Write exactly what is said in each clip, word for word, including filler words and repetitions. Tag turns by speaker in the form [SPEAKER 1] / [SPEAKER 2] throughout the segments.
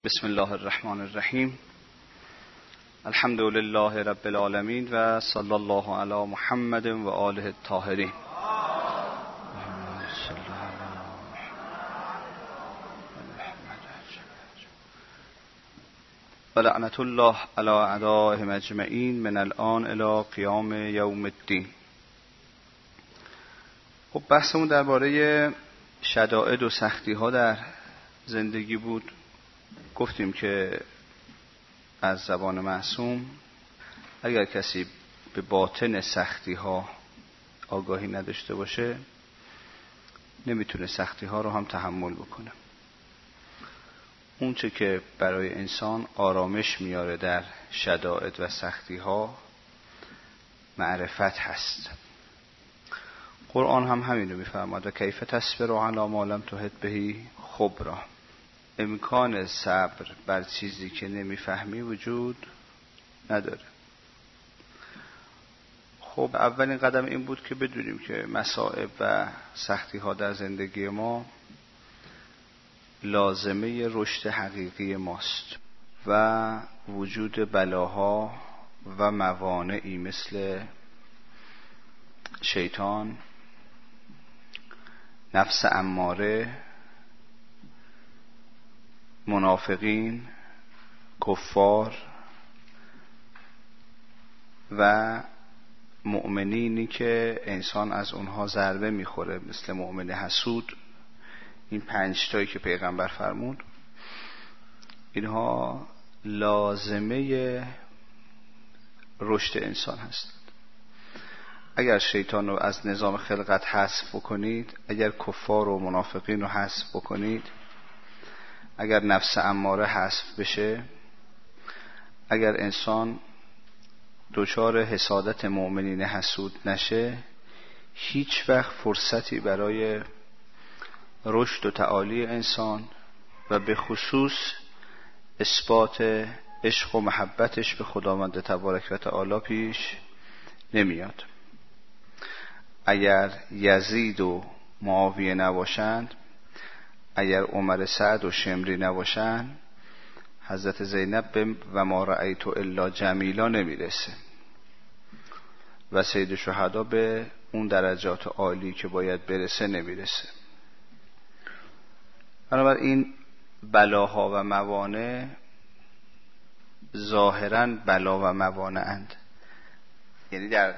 [SPEAKER 1] بسم الله الرحمن الرحیم. الحمد لله رب العالمین و صلی الله علی محمد و آله الطاهرین. و لعنت الله علی اعدائهم اجمعین من الان الی قیام یوم الدین. خب بحثمون درباره شدائد و سختی ها در زندگی بود. گفتیم که از زبان معصوم اگر کسی به باطن سختی ها آگاهی نداشته باشه نمیتونه سختی ها رو هم تحمل بکنه. اون چه که برای انسان آرامش میاره در شدائد و سختی ها معرفت هست. قرآن هم همین رو میفرماد و کیف تصبر علی ما لم تحط به خبرا. امکان صبر بر چیزی که نمیفهمی وجود نداره. خب اولین قدم این بود که بدونیم که مصائب و سختی ها در زندگی ما لازمه رشد حقیقی ماست و وجود بلاها و موانعی مثل شیطان، نفس اماره، منافقین، کفار و مؤمنینی که انسان از اونها ضربه میخوره مثل مؤمن حسود، این پنج تایی که پیغمبر فرمود، اینها لازمه رشد انسان هستند. اگر شیطان رو از نظام خلقت حذف بکنید، اگر کفار و منافقین رو حذف بکنید، اگر نفس اماره حذف بشه، اگر انسان دچار حسادت مؤمنین حسود نشه، هیچ وقت فرصتی برای رشد و تعالی انسان و به خصوص اثبات عشق و محبتش به خداوند تبارک و تعالی پیش نمیاد. اگر یزید و معاویه نباشند، اگر عمر سعد و شمری نباشند، حضرت زینب به و ما رأیت الا جمیلا نمیرسه و سید شهدا به اون درجات عالی که باید برسه نمیرسه. بنابراین بلاها و موانع ظاهراً بلا و موانع اند، یعنی در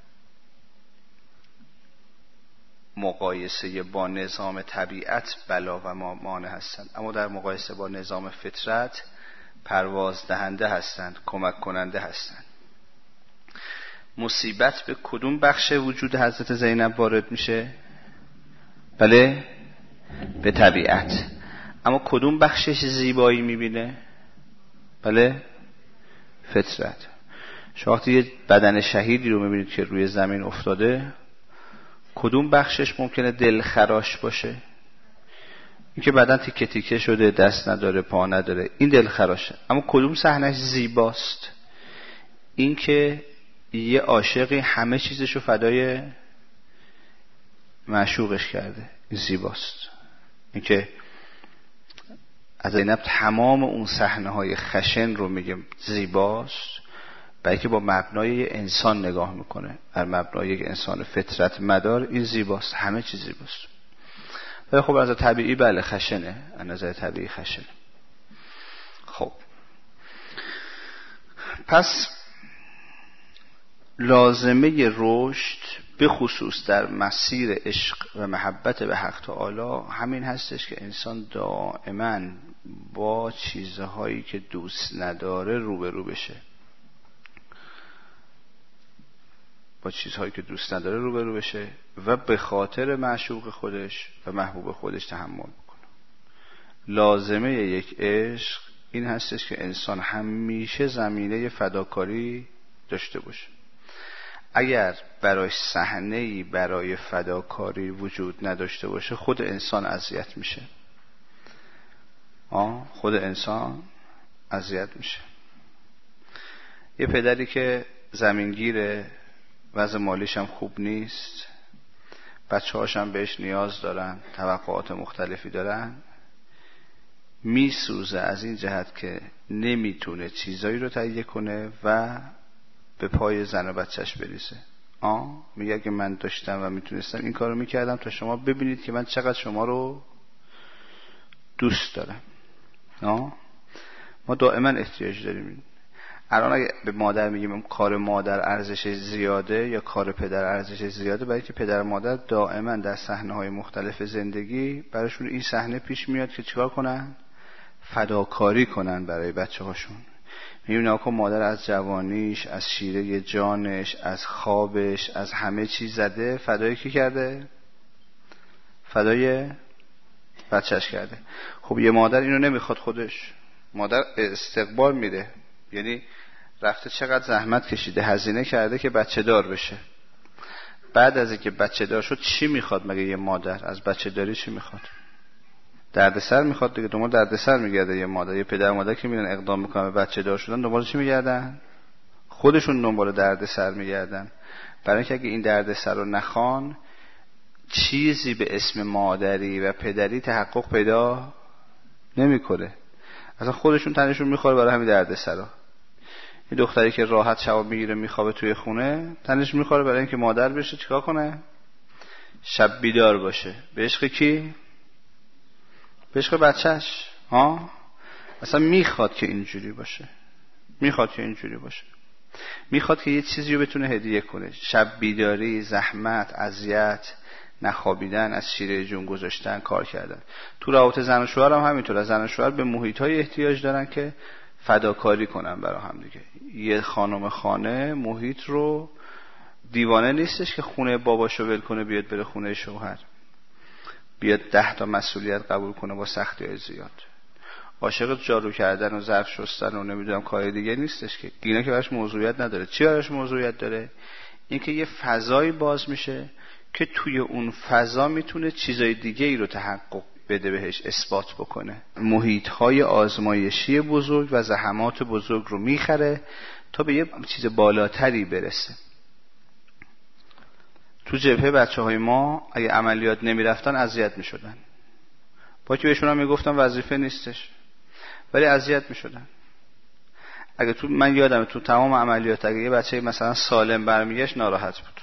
[SPEAKER 1] مقایسه با نظام طبیعت بلا و موانع هستند، اما در مقایسه با نظام فطرت پرواز دهنده هستند، کمک کننده هستند. مصیبت به کدوم بخش وجود حضرت زینب وارد میشه؟ بله، به طبیعت. اما کدوم بخشش زیبایی میبینه؟ بله، فطرت. شما وقتی یه بدن شهیدی رو میبینید که روی زمین افتاده، کدوم بخشش ممکنه دلخراش باشه؟ این که بدن تیکه تیکه شده، دست نداره، پا نداره، این دلخراشه. اما کدوم صحنهش زیباست؟ این که یه عاشقی همه چیزشو فدای معشوقش کرده، این زیباست. این که از زینب تمام اون صحنه‌های خشن رو میگه زیباست، بلکه با مبنای انسان نگاه میکنه، بر مبنای یک انسان فطرت مدار، این زیباست، همه چیز زیباست. ولی خب از طبیعی بله خشنه، از نظر طبیعی خشنه. خب پس لازمه رشد به خصوص در مسیر عشق و محبت به حق تعالی همین هستش که انسان دائما با چیزهایی که دوست نداره روبرو بشه، با چیزهایی که دوست نداره روبرو بشه و به خاطر معشوق خودش و محبوب خودش تحمل بکنه. لازمه یک عشق این هستش که انسان همیشه زمینه فداکاری داشته باشه. اگر برای صحنه‌ای برای فداکاری وجود نداشته باشه، خود انسان اذیت میشه. آه خود انسان اذیت میشه. یه پدری که زمینگیره، وضع مالیش هم خوب نیست، بچه هاش هم بهش نیاز دارن، توقعات مختلفی دارن، میسوزه از این جهت که نمیتونه چیزایی رو تهیه کنه و به پای زن و بچهش بریزه. آه میگه که من داشتم و میتونستم این کارو میکردم تا شما ببینید که من چقدر شما رو دوست دارم. آه ما دائما احتیاج داریم. الان اگه به مادر میگیم کار مادر ارزش زیاده یا کار پدر ارزش زیاده، برای که پدر و مادر دائما در صحنه‌های مختلف زندگی براشون این صحنه پیش میاد که چیکار کنن؟ فداکاری کنن برای بچه‌هاشون. میبینی آقا مادر از جوانیش، از شیره جانش، از خوابش، از همه چیز زده، فدای کی کرده؟ فدای بچهش کرده. خب یه مادر اینو نمیخواد خودش. مادر استقبال میده، یعنی رفته چقدر زحمت کشیده، هزینه کرده که بچه دار بشه. بعد از اینکه بچه دار شد چی میخواد مگه یه مادر؟ از بچه داری چی میخواد؟ دردسر میخواد دیگه. دنبال دردسر میگرده یه مادر. یه پدر مادر که میرن اقدام میکنن به بچه دار شدن، دنبال چی میگردن؟ خودشون دنبال دردسر میگردن. برای اینکه اگه این دردسر رو نخوان، چیزی به اسم مادری و پدری تحقق پیدا نمیکنه. اصلا خودشون تنشون میخوره برای همین دردسرا. یه دختری که راحت شب میگیره میخوابه توی خونه، تنش میخوره برای اینکه مادر بشه، چیکار کنه؟ شب بیدار باشه. به عشق کی؟ به عشق بچهش. ها؟ اصلا میخواد که اینجوری باشه. میخواد که اینجوری باشه. میخواد که یه چیزی رو بتونه هدیه کنه. شب بیداری، زحمت، اذیت، نخوابیدن، از شیره جون گذاشتن، کار کردن. تو روابط زن و شوهر هم همینطوره. زن و شوهر به محیط‌های احتیاج دارن که فداکاری کنن برای هم دیگه. یه خانم خانه محیط رو دیوانه نیستش که خونه باباشو ول کنه بیاد بره خونه شوهر، بیاد ده تا مسئولیت قبول کنه با سختی‌های زیاد. عاشق جارو کردن و ظرف شستن و نمیدونم کار دیگه نیستش که. اینا که براش موضوعیت نداره. چی براش موضوعیت داره؟ اینکه یه فضایی باز میشه که توی اون فضا میتونه چیزای دیگه ای رو تحقق بده، بهش اثبات بکنه. محیط‌های آزمایشی بزرگ و زحمات بزرگ رو میخره تا به یه چیز بالاتری برسه. تو جبهه بچه‌های ما اگه عملیات نمیرفتن اذیت میشدن. با که بهشون هم میگفتن وظیفه نیستش، ولی اذیت میشدن. اگه تو من یادمه تو تمام عملیات اگه یه بچه مثلا سالم برمیگشت ناراحت بود.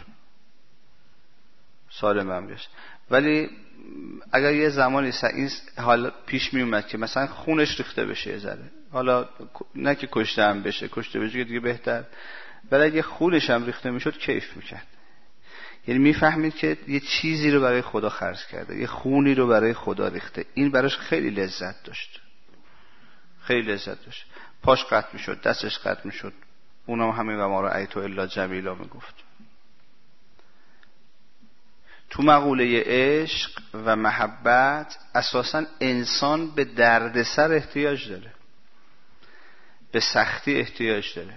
[SPEAKER 1] سالم برمیگشت. ولی اگر یه زمانی این حالا پیش می اومد که مثلا خونش ریخته بشه یه ذره، حالا نه که کشته هم بشه، کشته بشه دیگه بهتر، ولی اگه خونش هم ریخته میشد کیف میکرد. یعنی میفهمید که یه چیزی رو برای خدا خرج کرده، یه خونی رو برای خدا ریخته. این براش خیلی لذت داشت، خیلی لذت داشت. پاش قطع میشد، دستش قطع میشد، اونم همین و ما رو ایتو الا جمیلا میگفت. تو مقوله عشق و محبت اساساً انسان به دردسر احتیاج داره، به سختی احتیاج داره.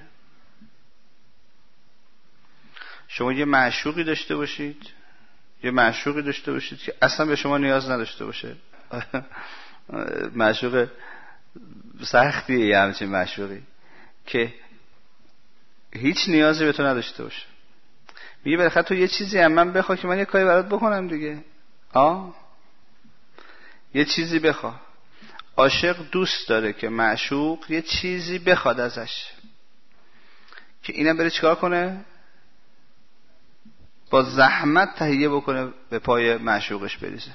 [SPEAKER 1] شما یه معشوقی داشته باشید، یه معشوقی داشته باشید که اصلا به شما نیاز نداشته باشه. معشوق سختیه یه همچین معشوقی که هیچ نیازی به تو نداشته باشه. میگه بالاخره تو یه چیزی هم من بخوا که من یه کاری برات بکنم دیگه. آه یه چیزی بخوا. عاشق دوست داره که معشوق یه چیزی بخواد ازش، که اینم بره چیکار کنه؟ با زحمت تهیه بکنه به پای معشوقش بریزه.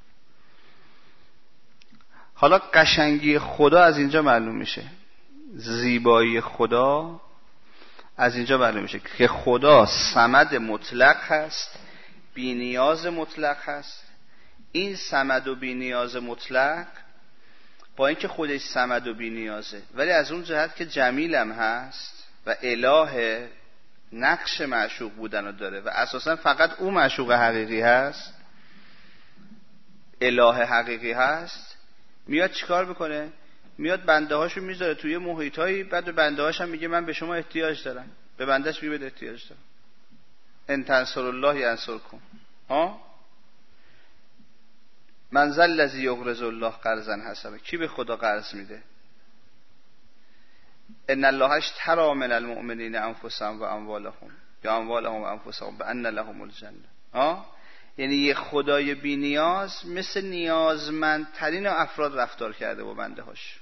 [SPEAKER 1] حالا قشنگی خدا از اینجا معلوم میشه، زیبایی خدا از اینجا معلوم میشه که خدا صمد مطلق هست، بی نیاز مطلق هست. این صمد و بی نیاز مطلق با اینکه خودش صمد و بی نیازه، ولی از اون جهت که جمیلم هست و اله نقش معشوق بودن رو داره و اساسا فقط او معشوق حقیقی هست، اله حقیقی هست، میاد چیکار بکنه؟ میاد بنده هاشو میذاره توی محیطایی، بعد به بنده هاش هم میگه من به شما احتیاج دارم. به بندهش میگه بده احتیاج دارم. ان تنصر الله ینصرکم. ها من ذا الذی یقرض الله قرضا حسنا. کی به خدا قرض میده؟ ان الله اشتری من المؤمنین انفسهم و اموالهم یا اموالهم و انفسهم بان لهم الجنه. ها یعنی یه خدای بی نیاز مثل نیازمندترین افراد رفتار کرده با بنده هاش.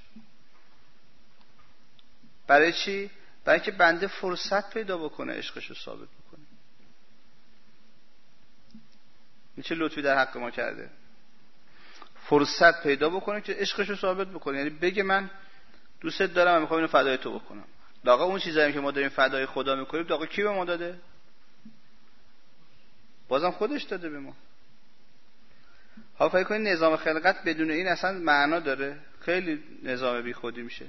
[SPEAKER 1] برای چی؟ برای که بنده فرصت پیدا بکنه عشقش رو ثابت بکنه. این چه لطفی در حق ما کرده، فرصت پیدا بکنه که عشقش رو ثابت بکنه. یعنی بگه من دوستت دارم و میخوام اینو فدای تو بکنم. داغا اون چیزایی که ما داریم فدای خدا میکنیم، داغا کی به ما داده؟ بازم خودش داده به ما. حالا فکر کنید نظام خلقت بدون این اصلا معنا داره؟ خیلی نظام بی خودی میشه.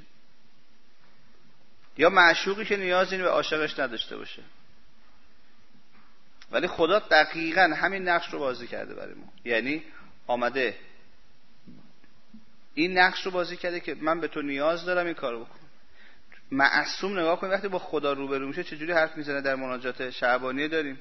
[SPEAKER 1] یا معشوقی که نیازی به عاشقش نداشته باشه، ولی خدا دقیقاً همین نقش رو بازی کرده برای ما. یعنی آمده این نقش رو بازی کرده که من به تو نیاز دارم، این کارو بکن. معصوم نگاه کنید وقتی با خدا روبرو میشه چجوری حرف میزنه. در مناجات شعبانیه داریم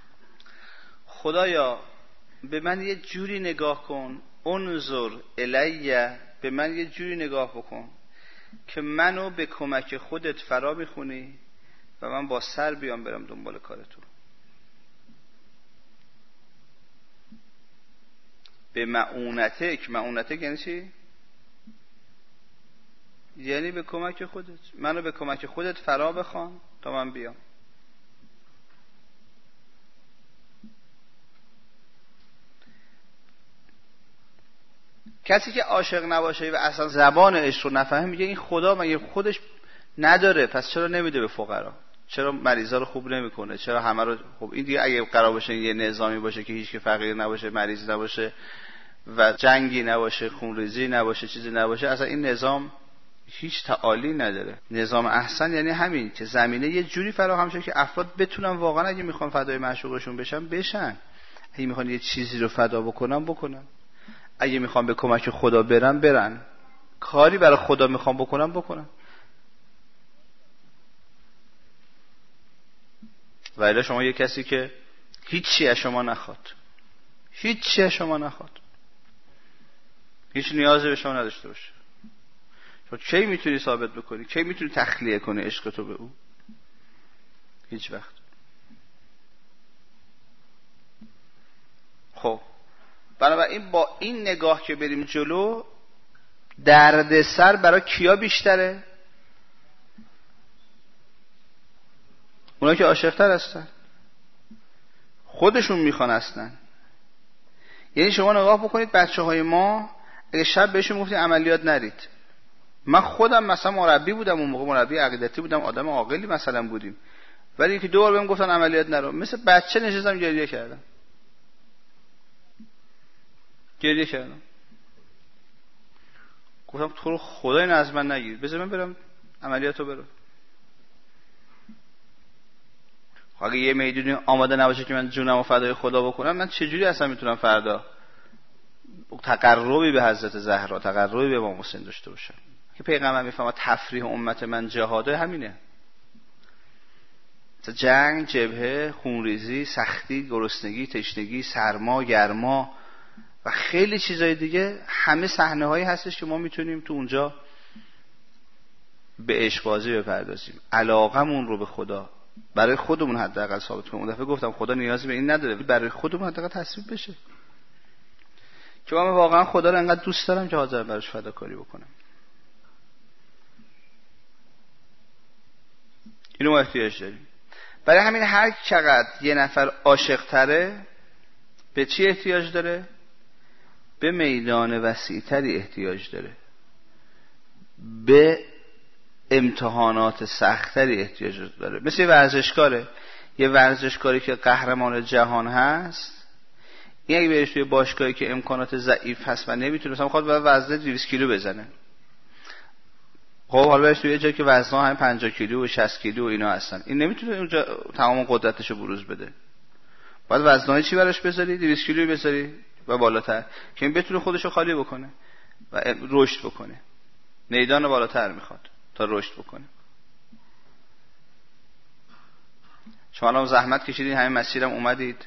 [SPEAKER 1] خدایا به من یه جوری نگاه کن، انظر الیه، به من یه جوری نگاه بکن که منو به کمک خودت فرا میخونی و من با سر بیام برم دنبال کار تو. به معونتک، معونتک یعنی چی؟ یعنی به کمک خودت، منو به کمک خودت فرا بخوان تا من بیام. کسی که عاشق نباشه و اصلا زبان عشق رو نفهمه میگه این خدا مگه خودش نداره، پس چرا نمیده به فقرا؟ چرا مریضا رو خوب نمیکنه؟ چرا همه رو خوب؟ این دیگه اگه قرار باشه یه نظامی باشه که هیچ که فقیر نباشه، مریض نباشه و جنگی نباشه، خونریزی نباشه، چیزی نباشه، اصلا این نظام هیچ تعالی نداره. نظام احسن یعنی همین که زمینه یه جوری فراهم شه که افراد بتونن واقعا اگه میخوان فدای معشوقشون بشن بشن، اگه میخوان یه چیزی رو فدا بکنن بکنن، اگه میخوان به کمک خدا برن برن، کاری برای خدا میخوان بکنن بکنن. و الا شما یه کسی که هیچی از شما نخواد، هیچی از شما نخواد، هیچ نیازی به شما نداشته باشه، تو کی میتونی ثابت بکنی؟ کی میتونی تخلیه کنی عشق تو به او؟ هیچ وقت. خب بنابراین با این نگاه که بریم جلو، دردسر برای کیا بیشتره؟ اونا که عاشق‌تر هستن، خودشون میخوان هستن. یعنی شما نگاه بکنید بچه های ما اگه شب بهشون گفتید عملیات نرید، من خودم مثلا مربی بودم اون موقع، مربی عقیدتی بودم، آدم عاقلی مثلا بودیم، ولی اینکه دو بار بهم گفتن عملیات نرو، مثل بچه نشستم گریه کردم گریه کردم گفتم تو رو خدای اینو از من نگیر، بذار من برم عملیاتو برم. اگه یه میدونی آماده نباشه که من جونمو فدای خدا بکنم، من چجوری اصلا میتونم فردا تقربی به حضرت زهرا، تقربی به امام حسین داشته باشم؟ که پیغمبر میفهمه تفریح امت من جهاده همینه. جنگ، جبهه، خونریزی، سختی، گرسنگی، تشنگی، سرما، گرما و خیلی چیزای دیگه، همه صحنه هایی هستش که ما میتونیم تو اونجا به عشق بازی بپردازیم، علاقمون رو به خدا برای خودمون حداقل ثابت کنیم. اون دفعه گفتم خدا نیازی به این نداره، برای خودمون حداقل تصویب بشه که من واقعا خدا رو انقدر دوست دارم که حاضر براش فداکاری بکنم. اینو ما احتیاج داریم. برای همین هر چقدر یه نفر عاشق تره، به چی احتیاج داره؟ به میدان وسیع‌تری احتیاج داره، به امتحانات سختری احتیاج داره. مثل یه ورزشکاره، یه ورزشکاری که قهرمان جهان هست، این اگه بهش توی باشگاهی که امکانات ضعیف هست و نمیتونه، مثلا میخواد وزن دویست کیلو بزنه، خب حالا بهش توی جایی که وزن‌ها همین پنجاه کیلو و شصت کیلو و اینا هستن، این نمیتونه اونجا تمام قدرتشو بروز بده. باید وزن‌های چی براش بذاری؟ دویست کیلویی بذاری و بالاتر که این بتونه خودشو خالی بکنه و رشد بکنه. میدان بالاتر میخواد تا رشد بکنه. شما الان زحمت کشیدین، همین مسیرم اومدید،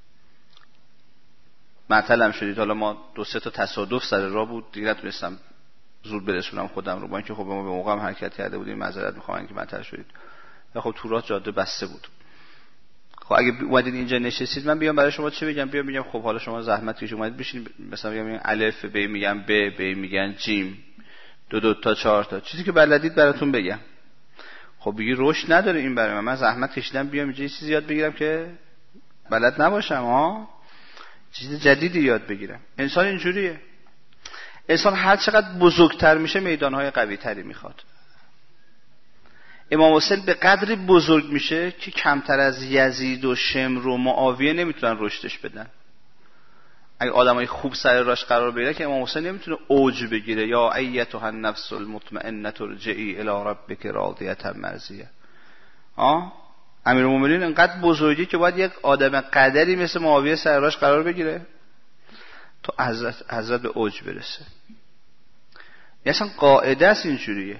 [SPEAKER 1] معطلم شدید. حالا ما دو سه تا تصادف سر راه بود دیگه، نتونستم زود برسونم خودم رو، با اینکه خب ما به موقع هم حرکت کرده بودیم. معذرت میخوام اینکه معطل شدید. یا خب تو راه جاده بسته بود، خب اگه اومدین اینجا نشستید من بیام برای شما چه بگم؟ بیام بگم خب حالا شما زحمت کشید اومدید بشین، مثلا میگم الف ب، میگم ب، ب میگن جیم، دو دو تا چهار تا، چیزی که بلدید براتون بگم. خب بگی رشد نداره این برای من، من زحمت کشیدم بیام اینجا چیزی یاد بگیرم که بلد نباشم، ها چیز جدیدی یاد بگیرم. انسان اینجوریه. انسان هر چقدر بزرگتر میشه میدانهای قوی تری میخواد. امام حسین به قدری بزرگ میشه که کمتر از یزید و شمر و معاویه نمیتونن رشدش بدن. اگه آدمای خوب سر راش قرار بگیره که امام حسین نمیتونه اوج بگیره، یا ایتها النفس المطمئنه ارجعی الی ربک راضیه مرضیه. ها امیرالمومنین انقدر بزرگی که باید یک آدم قدری مثل معاویه سر راش قرار بگیره تا حضرت حضرت به اوج برسه. یه اصلا قاعده است اینجوریه.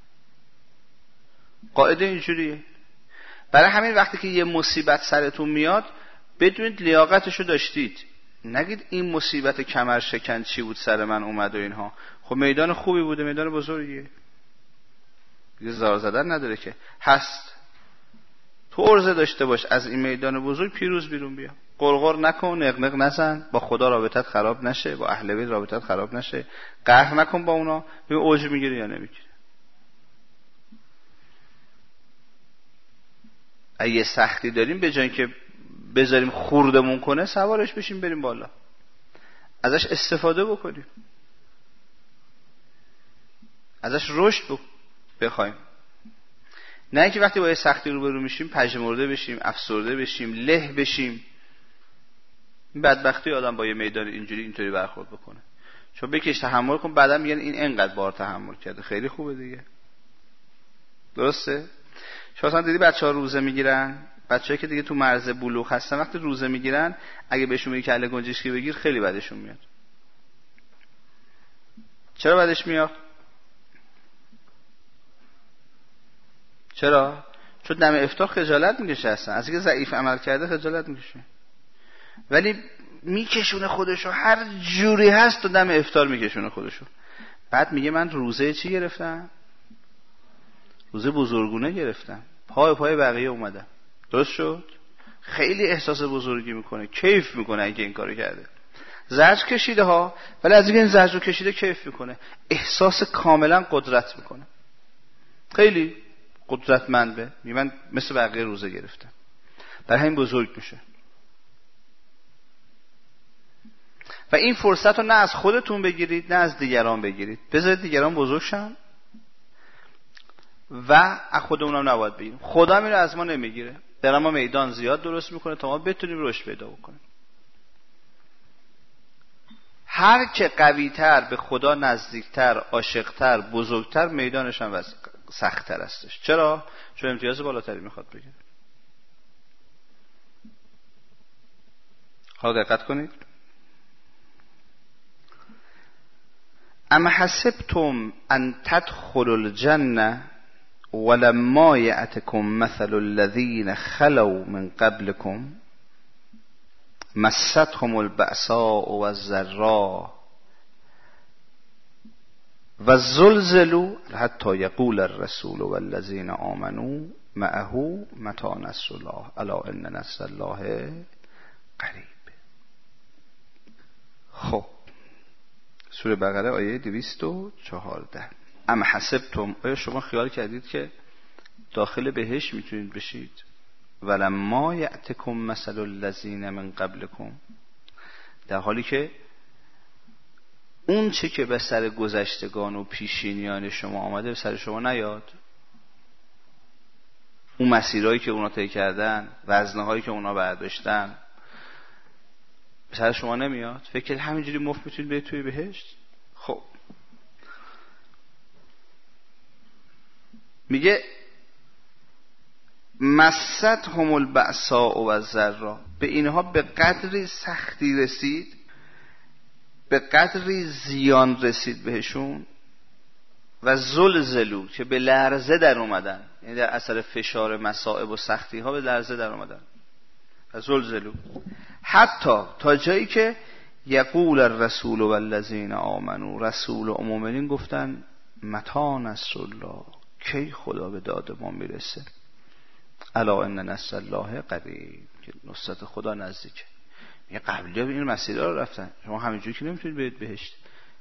[SPEAKER 1] قاعده اینجوریه. برای همین وقتی که یه مصیبت سرتون میاد بدونید لیاقتشو داشتید. نگید این مصیبت کمر شکن چی بود سر من اومد و اینها. خب میدان خوبی بوده، میدان بزرگیه. دیگه زار زدن نداره که. هست. تو عرضه داشته باش از این میدان بزرگ پیروز بیرون بیا. قرقر نکن، نقنق نزن، با خدا رابطت خراب نشه، با اهل بیت رابطت خراب نشه. قهر نکن با اونا. ببین اوج میگیری یا نمیگیری. اگه سختی داریم به جای که بذاریم خوردمون کنه سوارش بشیم بریم بالا، ازش استفاده بکنیم، ازش رشد بخوایم. نه اینکه وقتی با یه سختی روبرو میشیم پژمرده بشیم، افسرده بشیم، له بشیم. این بدبختی آدم با یه میدان اینجوری اینطوری برخورد بکنه. چون بکش تحمل کن، بعدا میگن این انقدر بار تحمل کرده، خیلی خوبه دیگه. درسته؟ شما اصلا دیدی بچه‌ها روزه میگیرن، بچه‌ای که دیگه تو مرز بلوغ هستن وقتی روزه میگیرن اگه بهشون میگی کله گنجشکی بگیر خیلی بدشون میاد. چرا بدش میاد؟ چرا؟ چون دم افطار خجالت میکشه، اصلا از اینکه ضعیف عمل کرده خجالت میکشه، ولی میکشونه خودشو هر جوری هست تو دم افطار میکشونه خودشو. بعد میگه من روزه چی گرفتم؟ روزه بزرگونه گرفتم، پای پای بقیه اومدم. درست شد؟ خیلی احساس بزرگی میکنه، کیف میکنه اگه این کارو کرده. زجر کشیده ها، ولی از اینکه این زجر رو کشیده کیف میکنه، احساس کاملا قدرت میکنه، خیلی قدرتمنده. من مثل بقیه روزه گرفتم، برای همین بزرگ میشه. و این فرصت رو نه از خودتون بگیرید نه از دیگران بگیرید، بذارید دیگران بزرگ شن و از خودمون هم نباید بگیریم. خدا میره از ما نمیگیره، در ما میدان زیاد درست میکنه تا ما بتونیم رشد پیدا بکنیم. هر که قوی‌تر، به خدا نزدیکتر، عاشقتر، بزرگتر، میدانش هم سخت‌تر هستش. چرا؟ چون امتیاز بالاتری میخواد بگیره. حالا دقت کنید. ام حسبتم ان تدخلوا الجنه ولما یأتکم مثل الذین خلوا من قبلکم مستهم البأساء والضراء والزلزلوا حتی یقول الرسول والذین آمنوا معه متی نصر الله الا ان نصر الله قریب. خب سوره بقره آیه دویست و چهارده. ام حسبتم، آیا شما خیال کردید که داخل بهشت میتونید بشید؟ ولما یأتکم مثل الذین من قبلکم، در حالی که اون چه که به سر گذشتگان و پیشینیان شما آمده به سر شما نیاد. اون مسیرهایی که اونا طی کردن، وزنهایی که اونا برداشتن به سر شما نمیاد. فکر همینجوری مفت میتونید برید توی بهشت؟ خب میگه مستهم البأساء و الضراء، به اینها به قدری سختی رسید، به قدری زیان رسید بهشون، و زلزلو که به لرزه در اومدن، یعنی در اثر فشار مصائب و سختی ها به لرزه در اومدن. و زلزلو حتی تا جایی که یقول الرسول والذین آمنوا، رسول و مؤمنین گفتن متی نصر الله، کی خدا به داد ما میرسه؟ الا ان نصر الله قریب. که نصرت خدا نزدیکه. میگه قبلی‌ها به این مسیرها رو رفتن، شما همینجوری که نمیتونید برید بهشت.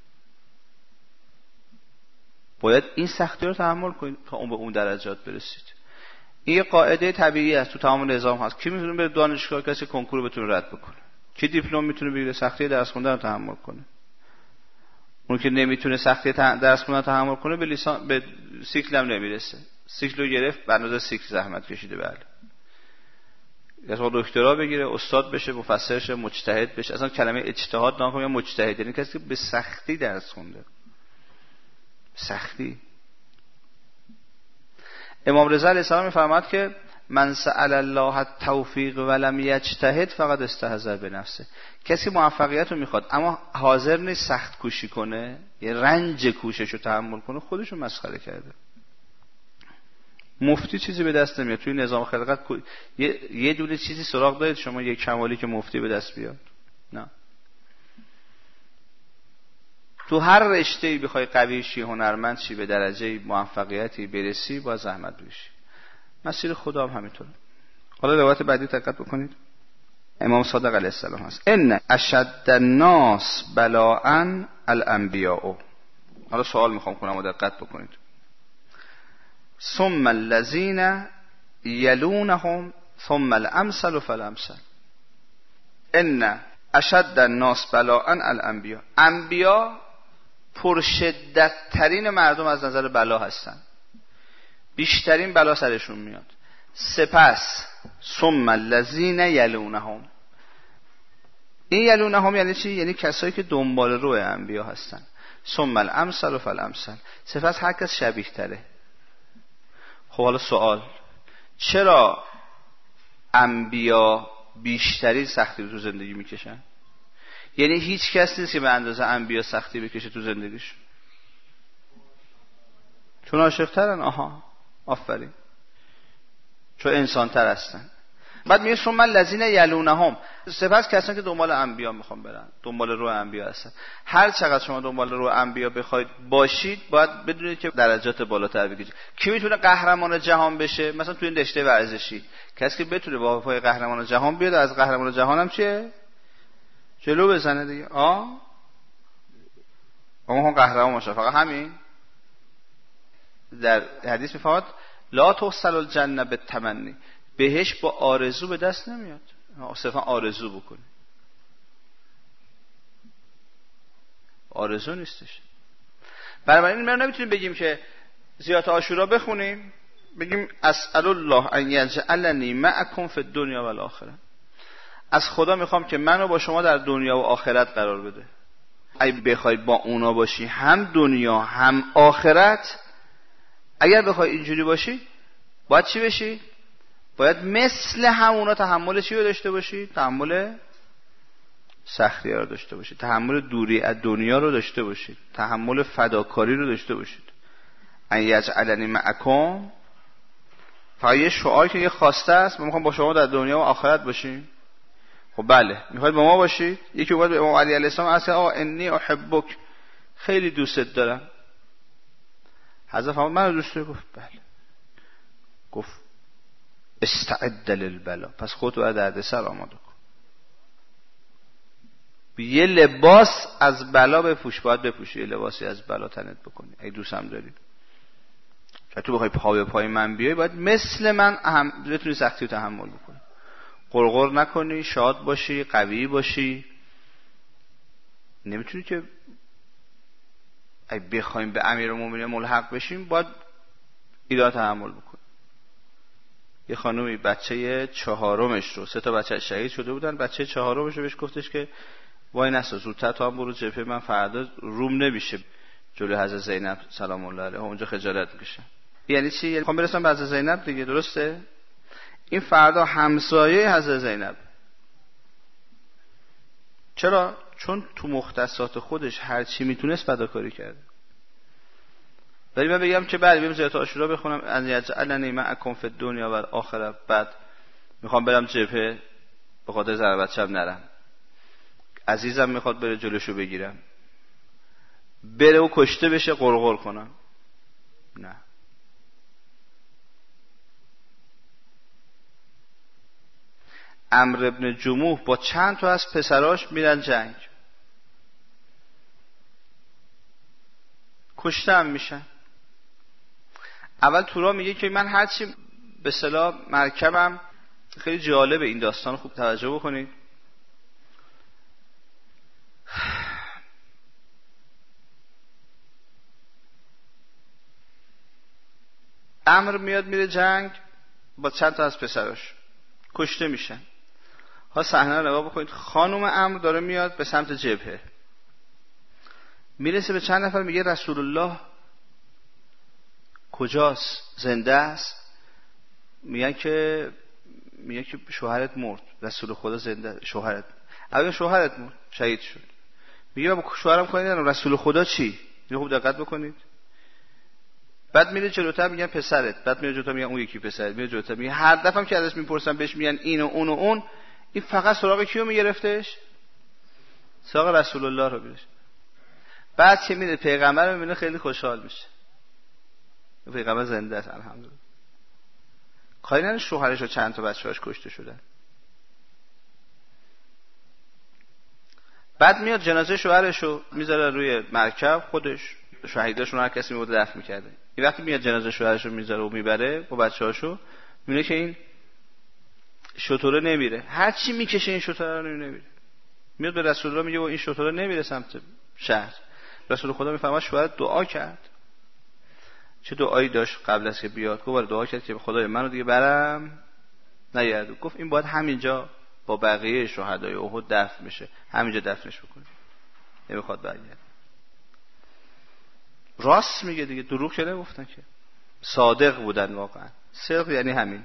[SPEAKER 1] باید این سختی رو تحمل کنید تا اون به اون درجات برسید. این یه قاعده طبیعی است تو تمام نظام هست. کی میتونه بره دانشگاه کسی کنکور بتونه رد بکنه؟ کی دیپلم میتونه بگیره سختی درس خوندن رو تحمل کنه؟ اون که نمیتونه سختی درس خوندن تحمل کنه به لیسان به سیکل هم نمیرسه. سیکل رو گرفت به اندازه سیکل زحمت کشیده. بله یا دکترا بگیره، استاد بشه، مفسر شه، مجتهد بشه. اصلا کلمه اجتهاد ناکنه یا مجتهد یعنی کسی که به سختی درس خونده. سختی. امام رضا علیه السلام میفرماد که من سأل الله التوفیق ولم یجتهد فقط استهزأ بنفسه. کسی موفقیت رو میخواد اما حاضر نیست سخت کوشی کنه، یه رنج کوشش رو تحمل کنه، خودشو مسخره کرده. مفتی چیزی به دست نمیاد. توی نظام خلقت یه, یه دونه چیزی سراغ دارید شما یک کمالی که مفتی به دست بیاد؟ نه. تو هر رشته‌ای بخوای قوی شی، هنرمند شی، به درجه موفقیتی برسی، با زحمت بشی. مسیر خدا هم همینطوره. حالا روایت بعدی دقت بکنید. امام صادق علیه السلام هست ان اشد الناس بلاء الانبیاء. حالا سوال میخوام کنم و دقت بکنید. ثم الذين يلونهم ثم الامثل فالامثل. ان اشد الناس بلاء الانبیاء. انبیا پرشدت ترین مردم از نظر بلا هستن، بیشترین بلا سرشون میاد. سپس ثم الذين يلونهم. این یلونهم یعنی چی؟ یعنی کسایی که دنبال رو انبیا هستن. ثم الامثل فالامثل. سپس هر کس شبیه تره. خب حالا سوال، چرا انبیا بیشترین سختی رو تو زندگی میکشن؟ یعنی هیچ کس نیست که به اندازه انبیا سختی بکشه تو زندگیش؟ چون عاشق ترن. آها آفرین. چون انسان تر هستن. بعد میگه ثم الذین یلونهم. سپس کسانی که دنبال انبیا میخوان برن، دنبال رو انبیا هستن. هر چقدر شما دنبال رو انبیا بخواید باشید، باید بدونید که درجات بالاتر بگیرید. کی میتونه قهرمان جهان بشه؟ مثلا توی این رشته ورزشی کسی که بتونه با پای قهرمان جهان بیاد، از قهرمان جهان هم چیه؟ جلو بزنه دیگه. آ اون قهرمان باشه. فقط همین. در حدیث میفرماد لا تحصل الجنه بالتمنی. بهش با آرزو به دست نمیاد. صرفا آرزو بکنی. آرزو نیستش. بنابراین ما نمیتونیم بگیم که زیارت عاشورا بخونیم بگیم اسأل الله ان یجعلنی معکم فی الدنیا و الاخره. از خدا میخوام که منو با شما در دنیا و آخرت قرار بده. اگه بخوای با اونا باشی، هم دنیا هم آخرت، اگر بخوای اینجوری باشی، باید چی بشی؟ باید مثل همونا تحمل چی رو داشته باشی؟ تحمل سختی رو داشته باشید، تحمل دوری از دنیا رو داشته باشید، تحمل فداکاری رو داشته باشید. ان یجعلنی معکم. فقط یه شعار که یه خواسته است، ما میخوام با شما در دنیا و آخرت باشیم. خب بله، میخواید با ما باشید. یکی اومد به امام علی علیه السلام اصلا آقا انی احبک، خیلی دوستت دارم. حضرت فرمود من دوست دارم. گفت بله. گفت استعد للبلا، پس خودت رو دردسر آماده کن. یه لباس از بلا بپوش، باید بپوشی، یه لباسی از بلا تنت بکنی اگه دوستم داری. که تو بخوای پا به پای من بیای، باید مثل من اهم بتونی سختی رو تحمل بکنی، قرقر نکنی، شاد باشی، قوی باشی. نمیتونی که اگه بخوایم به امیرالمومنین ملحق بشیم باید ایراد تحمل بکنی. یه خانومی بچه چهارمش رو، سه تا بچه شهید شده بودن، بچه چهارمش رو بهش گفتش که وای نسا زودتر تو هم برو جبهه، من فردا روم نمیشه جلوی حضرت زینب سلام الله علیها، اونجا خجالت میکشم. یعنی چی؟ یعنی میخوام برسم به حضرت زینب دیگه، درسته؟ این فردا همسایه حضرت زینب. چرا؟ چون تو مختصات خودش هر چی میتونست فداکاری کرده. ولی من بگم که بله بریم زیارت عاشورا بخونم ان یجعلنی معکم فی الدنیا و الاخره، بعد میخوام برم جبهه به خاطر زن بچه‌م نرم، عزیزم میخواد بره جلوشو بگیرم، بره و کشته بشه قرقر کنم؟ نه. عمرو ابن جموح با چند تا از پسراش میرن جنگ، کشته هم میشن. اول تورا میگه که من هرچی به اصطلاح مرکبم، خیلی جالبه این داستان، خوب توجه بکنید. عمرو میاد میره جنگ با چند تا از پسراش، کشته میشن. ها صحنه رو نگاه بکنید. خانم عمرو داره میاد به سمت جبهه، میرسه به چند نفر، میگه رسول الله کجاست؟ زنده است؟ میگن که میگه که شوهرت مرد. رسول خدا زنده، شوهرت اگه شوهرت مرد شهید شد. میگه با شوهرم کاری ندارم، رسول خدا چی؟ اینو خوب دقت بکنید. بعد میره جلوتر میگن پسرت، بعد میره جلوتر میگن اون یکی پسرت، میره جلوتر میگه هر دفعه که ازش میپرسن بهش میگن این و اون و اون. این فقط سراغ کیو میگرفتش؟ سراغ رسول الله رو میگرفت. بعد که میره پیغمبر رو میبینه خیلی خوشحال میشه، پیغمبر زنده است الحمدلله. کاری نداره شوهرش و چند تا بچه‌هاش کشته شدن. بعد میاد جنازه شوهرش رو میذاره روی مرکب، خودش شهیداشون هر کسی میبود دفن میکرده. این وقتی میاد جنازه شوهرش رو میذاره و میبره با بچه‌هاشو، میبینه که این شتره نمیره، هر چی میکشه این شتره رو نمیره. میاد به رسول الله میگه این شتره نمیره سمت شهر. رسول خدا میفهمه شوهر دعا کرد. چه دعایی داشت قبل از که بیاد؟ گفت دعا کرد که خدای منو دیگه برم نگردون. گفت این باید همینجا با بقیه شهدای احد دفن بشه، همینجا دفنش بکنه، نمیخواد برگرد. راست میگه دیگه، دروغ که نگفتن که، صادق بودن واقعا. صدق یعنی همین.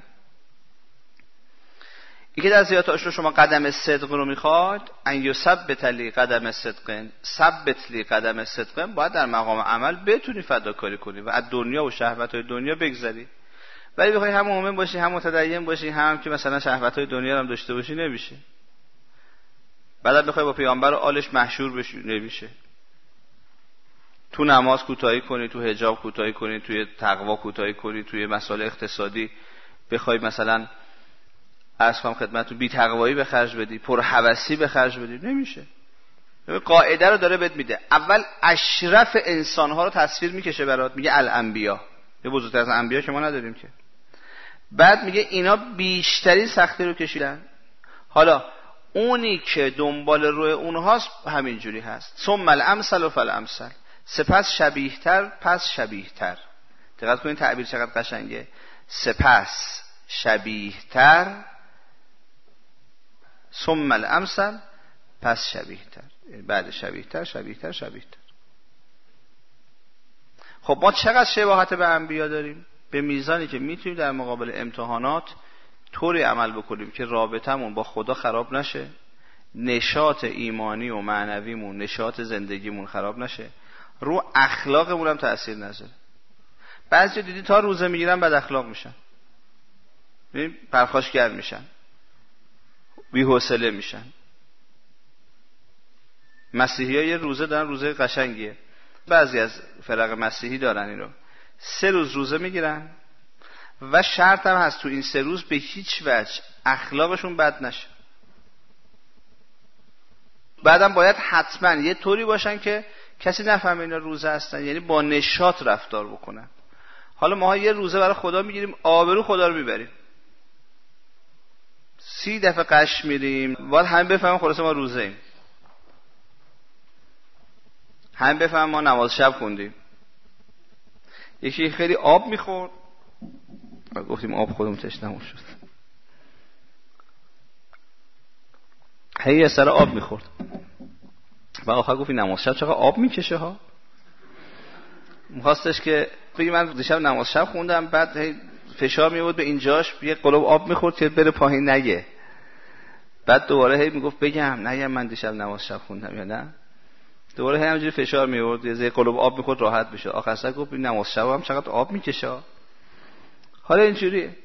[SPEAKER 1] یکی در زیارت آشنا شما قدم صدق رو میخواد، ان یثبت لی قدم صدق، ثبت لی قدم صدق، باید در مقام عمل بتونی فداکاری کنی و از دنیا و شهوت‌های دنیا بگذری. ولی بخوای هم مؤمن باشی، هم متدین باشی، هم که مثلا شهوت‌های دنیا هم داشته باشی، نمیشه. بعد بخوای با پیامبر و آلش محشور بشی، نمیشه. تو نماز کوتاهی کنی، تو حجاب کوتاهی کنی، توی تقوا کوتاهی کنی، توی مسائل اقتصادی بخوای مثلا عرض کنم خدمتتون بی تقوایی به خرج بدی، پر هوسی به خرج بدی، نمیشه. قاعده رو داره بهت میده. اول اشرف انسان ها رو تصویر میکشه برات، میگه الانبیا، یه بزرگتر از انبیا که ما نداریم که. بعد میگه اینا بیشترین سختی رو کشیدن. حالا اونی که دنبال روی اونهاست همینجوری هست. ثم الامثل و فالامثل، سپس شبیه‌تر پس شبیه‌تر. دقت کنین تعبیر چقدر قشنگه. سپس شبیه‌تر، ثم الامثل، پس شبیه‌تر، بعد شبیه‌تر شبیه‌تر شبیه‌تر. خب ما چقدر شباهت به انبیا داریم؟ به میزانی که میتونیم در مقابل امتحانات طوری عمل بکنیم که رابطمون با خدا خراب نشه، نشاط ایمانی و معنویمون، نشاط زندگیمون خراب نشه، رو اخلاقمون هم تأثیر نذاره. بعضی دیدی تا روزه میگیرن بد اخلاق میشن، ببین پرخاشگر میشن، بی‌حوصله میشن. مسیحی‌ها یه روزه دارن، روزه قشنگیه، بعضی از فرق مسیحی دارن اینو، سه روز روزه میگیرن و شرط هم هست تو این سه روز به هیچ وجه اخلاقشون بد نشه. بعدم باید حتما یه طوری باشن که کسی نفهمه اینا روزه هستن، یعنی با نشاط رفتار بکنن. حالا ما یه روزه برای خدا میگیریم، آبرو خدا رو میبریم، سی دفعه قش میریم، باید همه بفهمن خلاصه ما روزه ایم، همه بفهمن ما نماز شب خوندیم. یکی خیلی آب میخورد، گفتیم آب خودمون تشنمون شد، هی یه سر آب میخورد و آخر گفت نماز شب چقدر آب میکشه ها. میخواستش که بگی من دیشب نماز شب خوندم، بعد هی فشار میورد به اینجاش، یه قلوب آب میخورد که بره پایین نگه. بعد دوباره هی میگفت بگم نگم من دیشب نماز شب خوندم یا نه. دوباره هی همینجوری فشار میورد، یه قلوب آب میخورد راحت بشه. آخر سر گفت این نماز شب هم چقدر آب میکشه. حالا اینجوریه.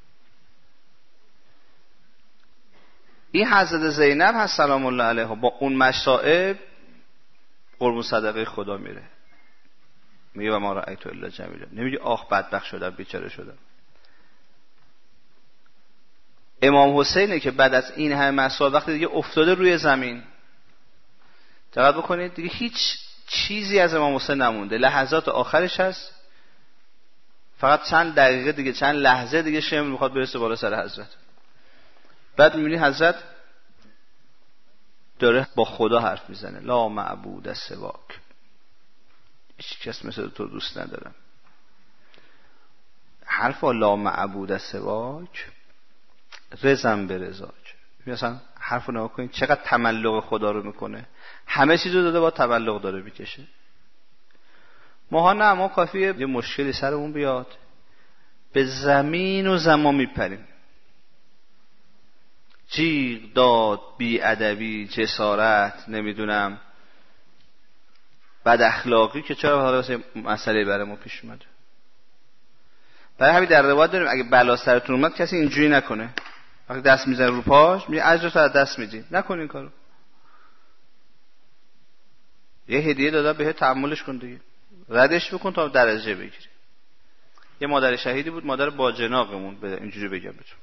[SPEAKER 1] این حضرت زینب هست سلام الله علیها با اون مصائب قربون صدقه خدا میره، میگه و ما رأیت الا جمیلا، نمیگه آخ بدبخت شدم بیچاره شدم. امام حسینه که بعد از این همه مسائل وقتی دیگه افتاده روی زمین، دقت بکنید دیگه هیچ چیزی از امام حسین نمونده، لحظات آخرش هست، فقط چند دقیقه دیگه، چند لحظه دیگه شمر میخواد برسه بالا سر حضرت. بعد میبینی حضرت داره با خدا حرف میزنه، لا معبود سواک، هیچ کس مثل تو دوست ندارم. حرف لا معبود سواک رزم به رزاک. مثلا حرفو نگاه کنید چقدر تملق خدا رو میکنه، همه چیزو داده با تملق داره میکشه. ماها نه، ما کافیه یه مشکلی سرمون بیاد به زمین و زمان میپریم، جیغ داد، بی ادبی، جسارت، نمیدونم بد اخلاقی که چرا حالا واسه مسئله برای ما پیش اومده. برای همین در روایت داریم اگه بلا سرتون اومد کسی اینجوری نکنه، وقتی دست میزنه رو پاش میگه اجرت از دست میدی، نکن این کارو. یه هدیه دادا بهت تحملش کن دیگه، ردش بکن تا درجه بگیری. یه مادر شهیدی بود، مادر باجناقمون، اینجوری بگم بهتون.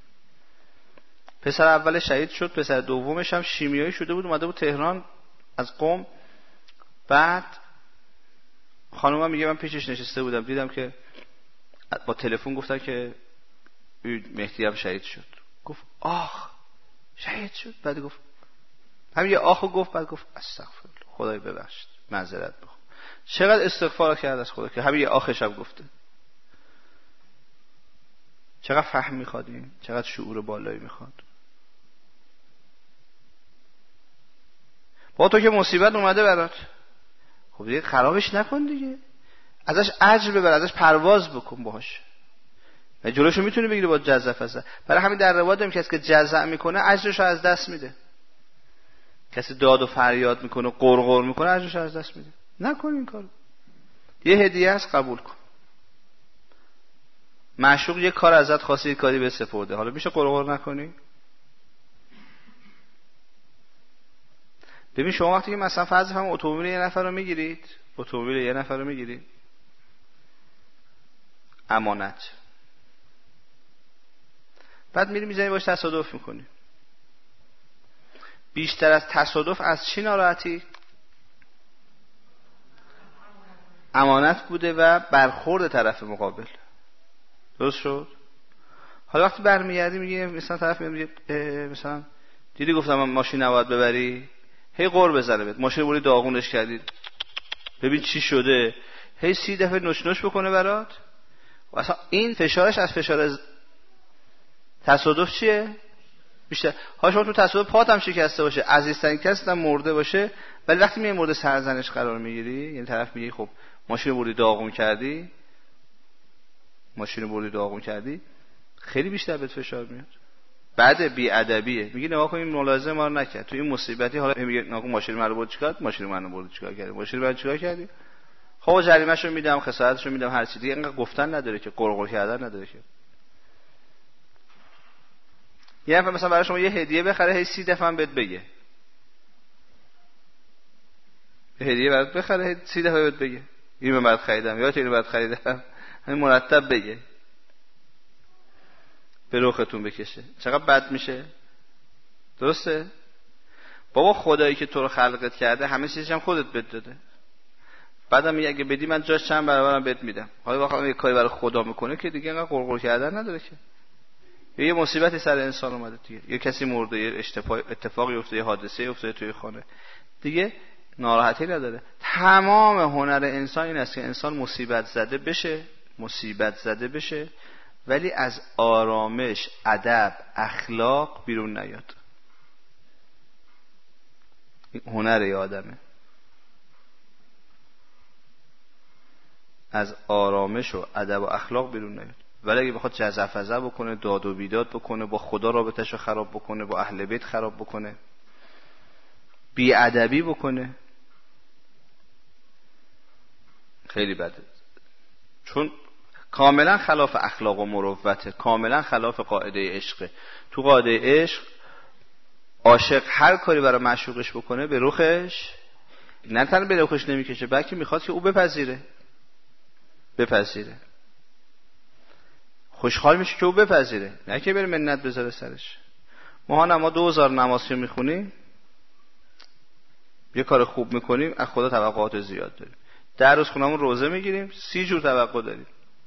[SPEAKER 1] پسر اول شهید شد، پسر دومش هم شیمیایی شده بود، اومده بود تهران از قم. بعد خانومم میگه من پیشش نشسته بودم، دیدم که با تلفن گفتن که مهدی هم شهید شد. گفت آخ شهید شد. بعد گفت همین یه آخو گفت، بعد گفت استغفرالله، خدای ببخشید، معذرت بخوام. چقدر استغفار کرد از خدا که همین یه آخش هم گفته. چقدر فهم میخواد این، چقدر شعور بالایی میخواد. با تو که مصیبت اومده برات، خب دیگه خرابش نکن دیگه، ازش اجر ببر، ازش پرواز بکن باهاش. و جلوشو میتونی بگیری با جزع فزع. برای همین در روایت داریم کسی که جزع میکنه اجرشو از دست میده. کسی داد و فریاد میکنه، قرقر میکنه، اجرشو از دست میده. نکن این کارو. یه هدیه است، قبول کن. معشوق یه کار ازت خواسته، کاری به سپرده، حالا میشه قرقر نکنی؟ ببین شما وقتی که مثلا فرض کنم اتومبیل یه نفر رو میگیرید، اتومبیل یه نفر رو میگیرید، امانت، بعد میری میزنی باش تصادف میکنی. بیشتر از تصادف از چی ناراحتی؟ امانت بوده و برخورد طرف مقابل. درست شد؟ حالا وقتی برمیگردی میگه مثلا طرف میگه مثلا دیدی گفتم من ماشین نباید ببری، هی قور بزنه بهت، ماشین بردی داغونش کردی، ببین چی شده، هی سی دفعه نوش نوش بکنه برات. و اصلا این فشارش از فشار تصادف چیه؟ بیشتر. ها شما تو تصادف پات هم شکسته باشه، عزیزترین کس هم مرده باشه، ولی وقتی میای مورد سرزنش قرار میگیری، یعنی طرف میگه خب ماشین بردی داغون کردی، ماشین بردی داغون کردی، خیلی بیشتر بهت فشار میاد. بعد بی ادبیه، میگی نگاه کن این ملاحظه ما رو نکرد، تو این مصیبتی، حالا میگه نگاه کن ماشین منو برد چیکار، ماشین منو برد چیکار کردی، ماشین منو چیکار کردی، خب جریمه‌شو میدم، خسارتشو میدم، هر چیزی. اینقدر گفتن نداره که، قرقر کردن نداره که. یه نفر مثلا برای شما یه هدیه بخره، هی سی دفعه هم بهت بگه، یه هدیه برات بخره، هی سی دفعه بهت بگه اینو من برات خریدم، یا اینو برات خریدم، همین مرتب بگه، به رختون بکشه. چقدر بد میشه. درسته؟ بابا خدایی که تو رو خلقت کرده همه چیزش هم خودت بهت داده، بعدم میگه اگه بدی من جاش چند برابرم بهت میدم. حالا واقعا یه کاری برای خدا میکنه که دیگه انقدر قرقر کردن نداره که. یه مصیبتی سر انسان اومده دیگه، یه کسی مرده، یه اتفاقی افتاده، یه حادثه افتاده توی خانه، دیگه ناراحتی نداره. تمام هنر انسان این است که انسان مصیبت زده بشه، مصیبت زده بشه، ولی از آرامش، ادب، اخلاق بیرون نیاد. این هنر یه آدمه، از آرامش و ادب و اخلاق بیرون نیاد. ولی اگه بخواد جزع فزع بکنه، داد و بیداد بکنه، با خدا رابطه‌شو خراب بکنه، با اهل بیت خراب بکنه، بی ادبی بکنه، خیلی بده. چون کاملا خلاف اخلاق و مروته، کاملا خلاف قاعده عشق. تو قاعده عشق عاشق هر کاری برای معشوقش بکنه به رخش، نه تنها به رخش نمیکشه، بلکه میخواد که او بپذیره بپذیره. خوشحال میشه که او بپذیره، نه که بره منت بذاره سرش. ما ما دو هزار نماز میخونیم، یه کار خوب میکنیم، از خدا توقعات زیاد داریم. در روز خونمون روزه میگیریم، سی جور توقع داریم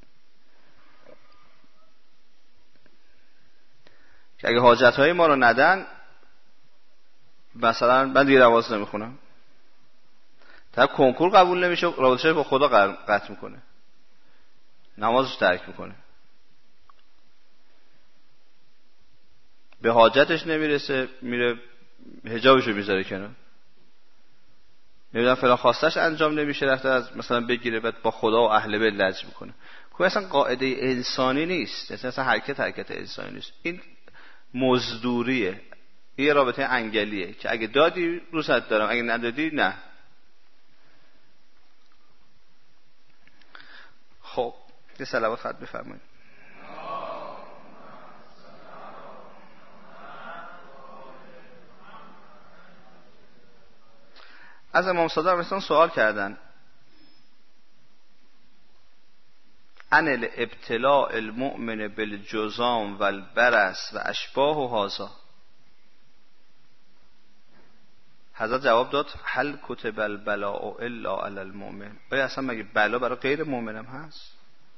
[SPEAKER 1] که اگه حاجتهای ما رو ندن، مثلا من دیگه نماز نمیخونم، تا کنکور قبول نمیشه، رابطه‌اش با خدا قطع میکنه، نمازش ترک میکنه، به حاجتش نمیرسه، میره حجابشو میذاره کنار، نمیدونم فلان خواستش انجام نمیشه، رفته از مثلا بگیره بعد با خدا و اهل بیت لج میکنه. خب اصلا قاعده انسانی نیست، اصلا حرکت حرکت انسانی نیست، این مزدوریه، یه رابطه انگلیه که اگه دادی دوست دارم، اگه ندادی نه. خب یه صلوات خط بفرمایید. از امام صادق مثلا سوال کردن ان الابتلاء المؤمن بالجذام والبرص و اشباه و هذا. حضرت جواب داد هل کتب البلاء الا علی المؤمن. آیا اصلا مگه بلا برای غیر مؤمنم هست؟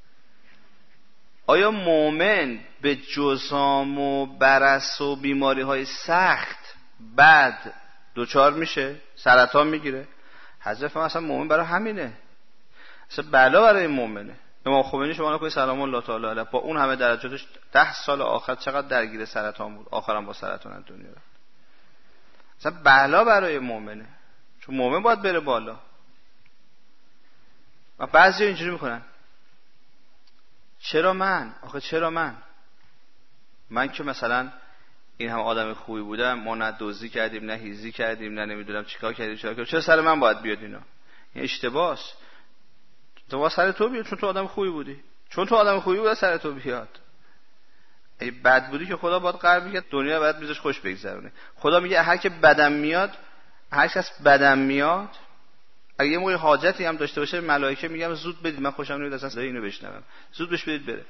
[SPEAKER 1] آیا مؤمن به جذام و برص و بیماری های سخت بعد دوچار میشه؟ سرطان میگیره؟ حضرت فرمود اصلا مؤمن برای همینه، اصلا بلا برای مؤمنه. امام خمینی شما نکنید سلام الله تعالی علیه با اون همه درجاتش ده سال آخر چقدر درگیر سرطان بود، آخرام با سرطان از دنیا رفت. اصلا بلا برای مؤمنه، چون مؤمن باید بره بالا. و بعضی اینجوری میکنن چرا من؟ آخه چرا من؟ من که مثلا این هم آدم خوبی بودم، ما نه دزدی کردیم نه هیزی کردیم نه نمیدونم چیکار کردیم چیکار کردیم، چرا سر من باید بیاد اینا؟ این اشتباهه. تو سر تو بیاد چون تو آدم خوبی بودی، چون تو آدم خوبی بودی سر تو بیاد. ای بد بودی که خدا باید قرار میگه دنیا باید میذاش خوش بگذرونه. خدا میگه هر که بدم میاد، هر کس بدم میاد، اگه یه موقع حاجتی هم داشته باشه ملائکه میگم زود بدید، من خوشم نمیاد اصلا صدای اینو بشنوم، زود بهش بدید بره،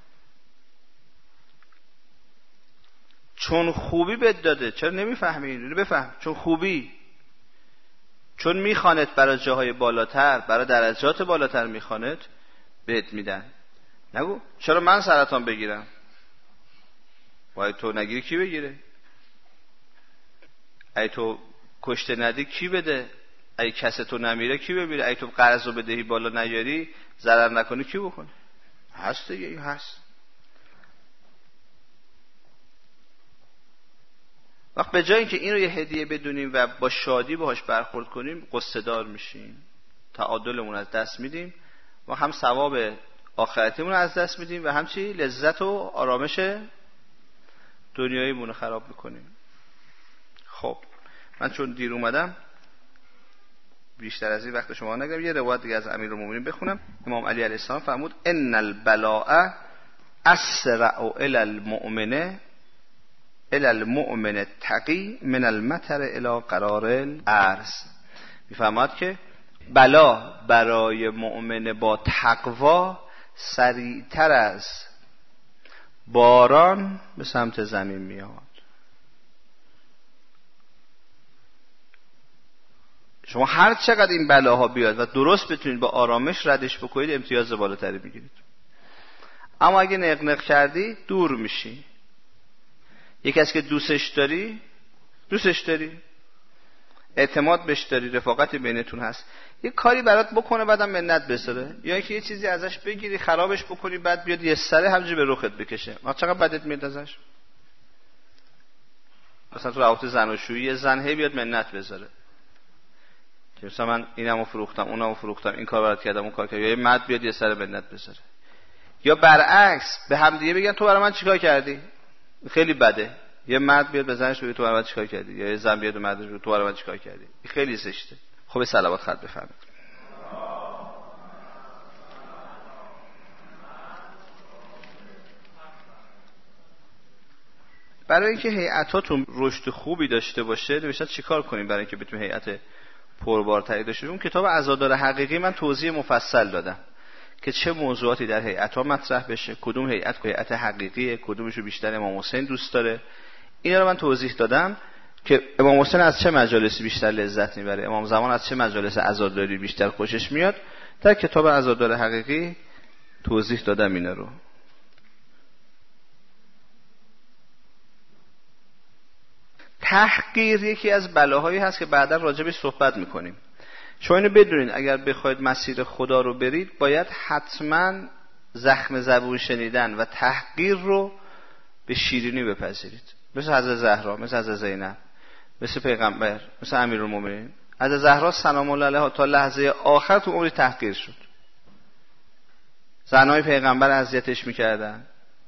[SPEAKER 1] چون خوبی بد داده. چرا نمیفهمی؟ اینو بفهم. چون خوبی، چون میخواند برای جاهای بالاتر، برای درجات بالاتر میخواند، بهت میدن. نگو چرا من سرطان بگیرم؟ وای تو نگیری کی بگیره؟ ای تو کشته ندی کی بده؟ ای کس تو نمیره کی بمیره؟ ای تو قرض و بدهی بالا نیاری ضرر نکنی کی بکنه؟ هست دیگه، این هست. وقت به جای اینکه این رو یه هدیه بدونیم و با شادی باهاش برخورد کنیم، قصه دار میشیم، تعادلمون از دست میدیم و هم ثواب آخرتیمون از دست میدیم و همچی لذت و آرامش دنیاییمون رو خراب میکنیم. خب من چون دیر اومدم بیشتر از این وقت شما نگیرم، یه روایت دیگه از امیرالمومنین بخونم. امام علی علیه السلام فرمود ان البلاء اسرع الی المؤمن الی المؤمن التقی من المطر الی قرار الارض. میفهمد که بلا برای مؤمن با تقوا سریعتر از باران به سمت زمین میاد. شما هر چقدر این بلاها بیاد و درست بتونید با آرامش ردش بکنید، امتیاز بالاتری میگیرید. اما اگه نقنق کردی دور میشی. یک کسی که دوستش داری، دوستش داری، اعتماد بهش داری، رفاقتی بینتون هست، یه کاری برات بکنه بعدم منت بذاره، یا اینکه یه چیزی ازش بگیری خرابش بکنی بعد بیاد یه سره همینجوری به رخت بکشه، ما چقدر بدت میاد ازش. مثلا تو روابط زناشویی یه زن هی بیاد منت بذاره که مثلا من اینمو فروختم اونمو فروختم این کار برات کردم اون کار کردم، یا یه مرد بیاد یه سره منت بذاره. یا برعکس به هم دیگه بگن تو برای من چیکار کردی، خیلی بده. یه مرد بیاد به زنش بگه تو برای من چیکار کردی، یا یه زن بیاد به مردش بگه تو برای من چیکار کردی، خیلی زشته. خب صلوات خط بفرمایید. برای اینکه هیئتاتون رشد خوبی داشته باشه نوشته چیکار کنیم برای اینکه بتونیم هیئت پربارتری داشته باشیم. اون کتاب عزادار حقیقی من توضیح مفصل دادم که چه موضوعاتی در هیئت‌ها مطرح بشه، کدوم هیئت هیئت حقیقیه، کدومشو بیشتر امام حسین دوست داره. اینا رو من توضیح دادم که امام حسین از چه مجالسی بیشتر لذت میبره، امام زمان از چه مجالس عزاداری بیشتر خوشش میاد. در کتاب عزادار حقیقی توضیح دادم اینا رو. تحقیر یکی از بلاهایی هست که بعدا راجبش صحبت میکنیم. شما اینو بدونید اگر بخواید مسیر خدا رو برید باید حتما زخم زبون شنیدن و تحقیر رو به شیرینی بپذیرید. مثل حضرت زهرا، مثل حضرت زینب، مثل پیغمبر، مثل امیرالمومنین. حضرت زهرا سلام الله علیها تا لحظه آخر تو عمری تحقیر شد. زنای پیغمبر اذیتش میکردن،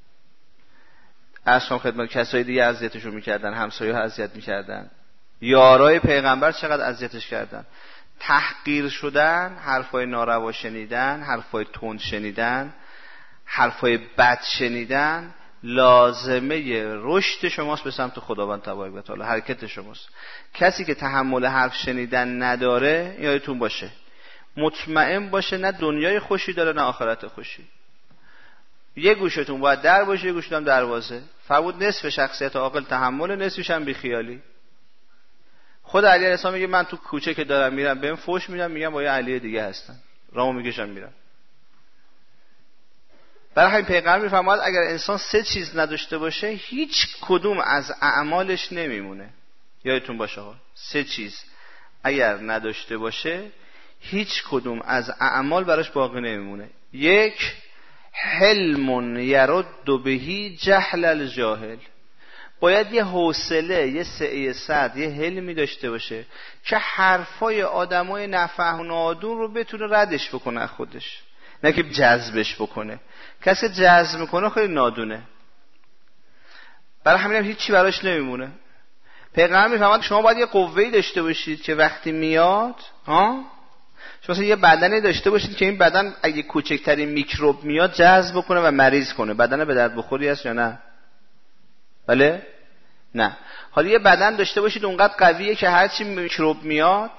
[SPEAKER 1] اصلا خدمت کسای دیگه اذیتشو میکردن، همسایه‌ها اذیت میکردن، یارای پیغمبر چقدر اذیتش کردن. تحقیر شدن، حرفای ناروا شنیدن، حرفای تند شنیدن، حرفای بد شنیدن لازمه رشد شماست به سمت خداوند تبارک و تعالی، حرکت شماست. کسی که تحمل حرف شنیدن نداره، یادتون باشه مطمئن باشه نه دنیای خوشی داره نه آخرت خوشی. یه گوشتون باید در باشه، یه گوشتون هم دروازه. فرمود نصف شخصیت عاقل تحمل، نصفش هم بیخیالی. خود علی علیه السلام میگه من تو کوچه که دارم میرم بهم فوش میدم، میگم با یه علی دیگه هستن، رامو میکشم میرم. برای همین پیغمبر میفرماد اگر انسان سه چیز نداشته باشه هیچ کدوم از اعمالش نمیمونه. یادتون باشه ها، سه چیز اگر نداشته باشه هیچ کدوم از اعمال براش باقی نمیمونه. یک، حلم یرد بهی جهل الجاهل. باید یه حوصله، یه سعی صد، یه حلمی داشته باشه که حرفای آدمای نفهم و نادون رو بتونه ردش بکنه خودش، نه که جذبش بکنه. کسی جذب میکنه خیلی نادونه، برای همین هم هیچی براش نمیمونه. پیغمبر میفهمد شما باید یه قوه‌ای داشته باشید که وقتی میاد ها، شما یه بدنی داشته باشید که این بدن اگه کوچکترین میکروب میاد جذب بکنه و مریض کنه. بدن به درد بخوری است یا نه؟ بله؟ نه. حالا یه بدن داشته باشید اونقدر قویه که هرچی میکروب میاد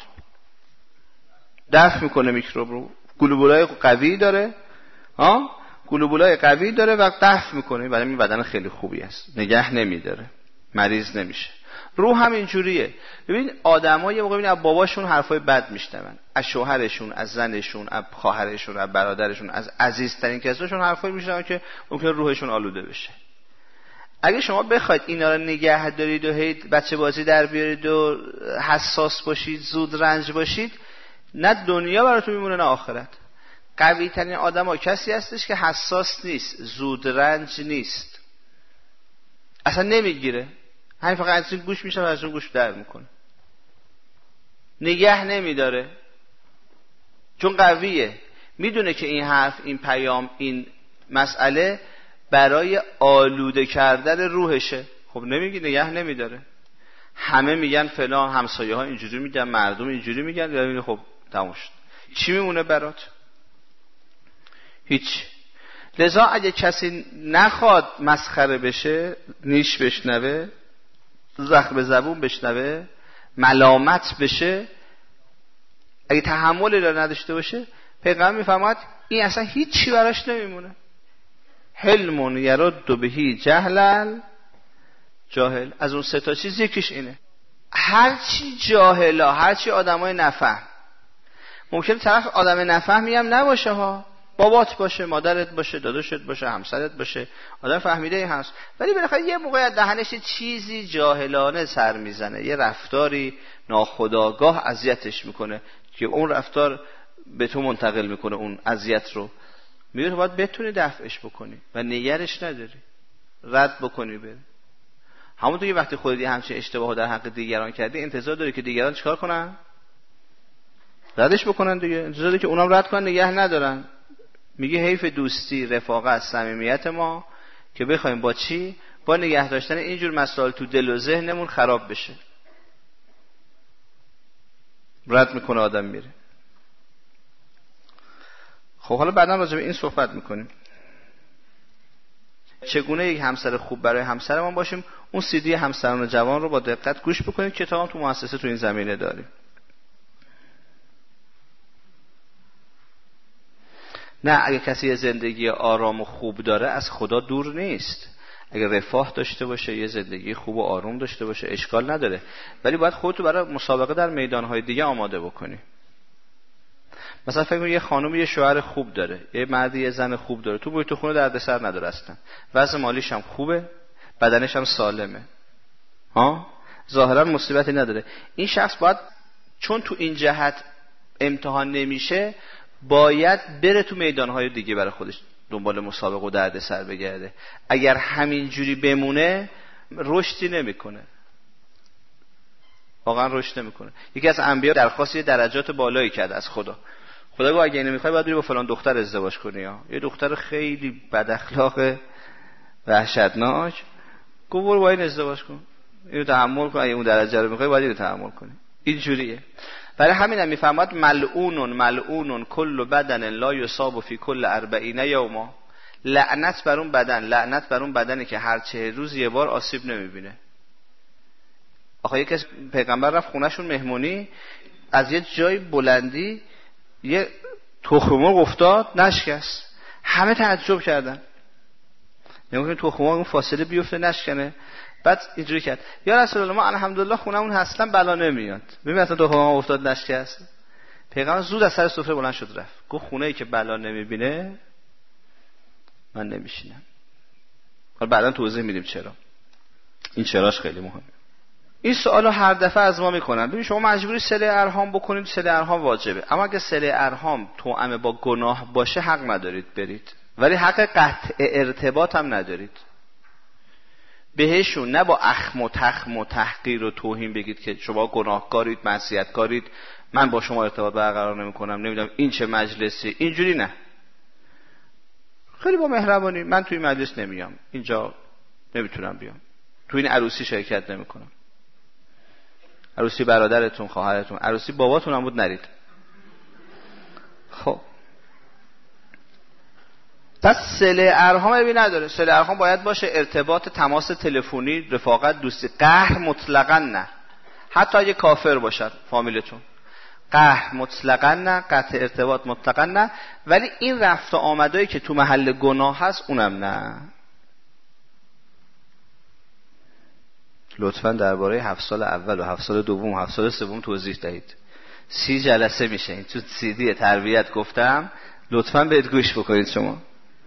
[SPEAKER 1] دفع میکنه میکروب رو. گلوبولای قوی داره ها، گلوبولای قوی داره و دفع میکنه. برای این بدن خیلی خوبی است، نگه نمیداره، مریض نمیشه. روح هم اینجوریه. ببین آدم‌ها یه موقع ببین از باباشون حرفای بد میشنون، از شوهرشون، از زنشون، از خواهرشون، از برادرشون، از عزیزترین کساشون حرفای میشنون که ممکنه روحشون آلوده بشه. اگه شما بخواید اینا رو نگه دارید و هی بچه بازی در بیارید و حساس باشید، زود رنج باشید، نه دنیا براتون میمونه نه آخرت. قوی ترین آدم‌ها کسی هستش که حساس نیست، زود رنج نیست، اصلا نمیگیره، همین فقط از این گوش میشه و از اون گوش در میکنه، نگه نمیداره، چون قویه، میدونه که این حرف، این پیام، این مسئله برای آلوده کردن روحشه. خب نمیگی، نگه نمیداره. همه میگن فلان، همسایه ها اینجوری میگن، مردم اینجوری میگن، ببین خب تموم شد. چی میمونه برات؟ هیچ. لذا اگه کسی نخواد مسخره بشه، نیش بشنوه، زخم زبون بشنوه، ملامت بشه، اگه تحملی را نداشته باشه، پیغمبر میفرماد این اصلا هیچی براش نمیمونه. حلم یرد بهی جهل جاهل. از اون سه تا چیز یکیش اینه. هرچی جاهلا، هرچی آدمای نفهم، ممکنه طرف آدم نفهمی هم نباشه ها، بابات باشه، مادرت باشه، داداشت باشه، همسرت باشه، آدم فهمیده ای هست، ولی بالاخره یه موقع از دهنش چیزی جاهلانه سر میزنه، یه رفتاری ناخودآگاه اذیتش میکنه که اون رفتار به تو منتقل میکنه اون اذیت رو. میگه باید بتونی دفعش بکنی و نگرش نداری، رد بکنی بره. همونطور که وقتی خودت همچین اشتباهو در حق دیگران کردی، انتظار داری که دیگران چیکار کنن؟ ردش بکنن دیگه. انتظار داری که اونام رد کنن، نگه ندارن. میگه حیف دوستی، رفاقت، صمیمیت ما که بخوایم با چی؟ با نگه داشتن اینجور مسائل تو دل و ذهنمون خراب بشه. رد میکنه آدم میره. خب حالا بعدا راجع به این صحبت میکنیم. چگونه یک همسر خوب برای همسرمان باشیم. اون سی دی همسران جوان رو با دقت گوش بکنید. کتاب تو مؤسسه تو این زمینه داریم. نه، اگه کسی یه زندگی آرام و خوب داره از خدا دور نیست. اگه رفاه داشته باشه، یه زندگی خوب و آروم داشته باشه، اشکال نداره. ولی باید خودتو برای مسابقه در میدانهای دیگه آماده بکنی. مثلا فکر کن یه خانم یه شوهر خوب داره، یه مردی یه زن خوب داره، تو بوی تو خونه دردسر نداره اصلا، وضع مالیش هم خوبه، بدنش هم سالمه، ها، ظاهرا مصیبتی نداره. این شخص باید، چون تو این جهت امتحان نمیشه، باید بره تو میدانهای دیگه برای خودش دنبال مسابقه و دردسر بگرده. اگر همین جوری بمونه رشدی نمیکنه، واقعا رشد نمیکنه. یکی از انبیا درخواست یه درجات بالایی کرد از خدا. خدا گفت اگه اینو میخوای باید بری با فلان دختر ازدواج کنی. ها، یه دختر خیلی بد اخلاق وحشتناک. گفت برو با این ازدواج کن، اینو تحمل کن، اگه اون درجه رو میخوای باید اینو تحمل کنی. این جوریه. برای همین هم میفهمد ملعون ملعون کل بدن لا یصاب فی کل اربعین یوما. لعنت بر اون بدن، لعنت بر اون بدنی که هر چهل روز یه بار آسیب نمیبینه. آخه یکی از پیغمبر رفت خونهشون مهمونی، از یه جای بلندی یه تخم مرغ افتاد نشکست. همه تعجب کردن، نمی‌دونم تخم مرغ اون فاصله بیفته نشکنه. بعد اینجوری کرد یا رسول الله ما الحمدلله خونمون اصلا بلا نمیاد. ببین اصلا تخم مرغ افتاد نشکست. پیغمبر زود از سر سفره بلند شد رفت. گفت خونه‌ای که بلا نمیبینه من نمیشینم. حالا بعداً توضیح میدیم چرا. این چراش خیلی مهمه. این سوالو هر دفعه از ما میکنن. ببین شما مجبوری صله ارحام بکنید، صله ارحام واجبه، اما اگه صله ارحام توأم با گناه باشه حق ندارید برید، ولی حق قطع ارتباط هم ندارید بهشون. نه با اخم و تخم و تحقیر و توهین بگید که شما گناهکارید، معصیتکارید، من با شما ارتباط برقرار نمیکنم، نمیدونم این چه مجلسی. اینجوری نه، خیلی با مهربانی من توی مجلس نمیام، اینجا نمیتونم بیام، تو این عروسی شرکت نمیکنم، عروسی برادرتون، خواهرتون، عروسی باباتون هم بود نرید. خب پس صله ارحام ابی نداره. صله ارحام باید باشه ارتباط، تماس تلفنی، رفاقت، دوستی. قهر مطلقاً نه، حتی اگه کافر باشد فامیلتون. قهر مطلقاً نه، قطع ارتباط مطلقاً نه، ولی این رفت و آمدایی که تو محل گناه هست اونم نه. لطفاً درباره هفت سال اول و هفت سال دوم و هفت سال سوم توضیح دهید. سی جلسه میشه این تو سی دی تربیت گفتم، لطفاً بهت گوش بکنید. شما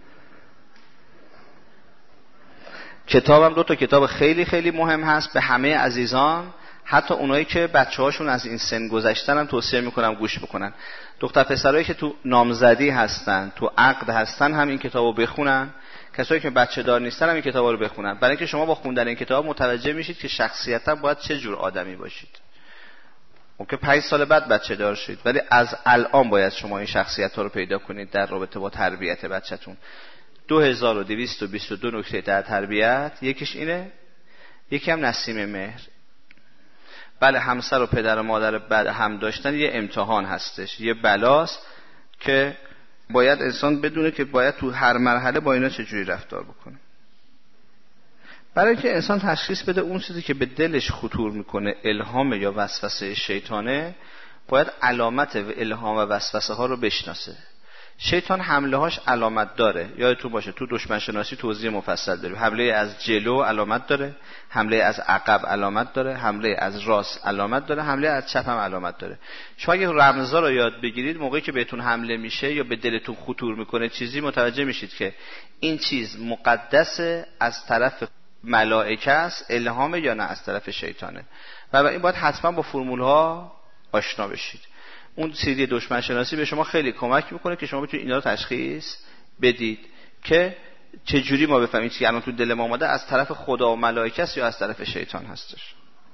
[SPEAKER 1] کتابم دو تا کتاب خیلی خیلی مهم هست به همه عزیزان، حتی اونایی که بچه‌هاشون از این سن گذشتن هم توصیه میکنم گوش بکنن. دختر پسرایی که تو نامزدی هستن، تو عقد هستن، هم این کتابو بخونن. کسایی که بچه دار نیستن هم این کتابا رو بخونن، برای اینکه شما با خوندن این کتاب متوجه میشید که شخصیتاً باید چه جور آدمی باشید. ممکن پنج سال بعد بچه دار شید، ولی از الان باید شما این شخصیت‌ها رو پیدا کنید در رابطه با تربیت بچه‌تون. دو هزار و دویست و بیست و دو نکته در تربیت، یکیش اینه. یکی هم نسیم مهر. بله، همسر و پدر و مادر بعد هم داشتن یه امتحان هستش، یه بلاست که باید انسان بدونه که باید تو هر مرحله با اینا چجوری رفتار بکنه. برای که انسان تشخیص بده اون چیزی که به دلش خطور میکنه الهام یا وسوسه شیطانه، باید علامت و الهام و وسوسه ها رو بشناسه. شیطان حمله هاش علامت داره، یادتون باشه تو دشمن شناسی توضیح مفصل داریم. حمله از جلو علامت داره، حمله از عقب علامت داره، حمله از راست علامت داره، حمله از چپ هم علامت داره. شما اگه رمزا رو یاد بگیرید، موقعی که بهتون حمله میشه یا به دلتون خطور میکنه چیزی، متوجه میشید که این چیز مقدس از طرف ملائکه است، الهام یا نه از طرف شیطانه. و این باید حتما با فرمول ها آشنا بشید. اون سیدی دشمن شناسی به شما خیلی کمک میکنه که شما بتونید اینا رو تشخیص بدید که چجوری ما بفهمیم چی الان تو دل ما اومده از طرف خدا و ملائکه است یا از طرف شیطان هستش.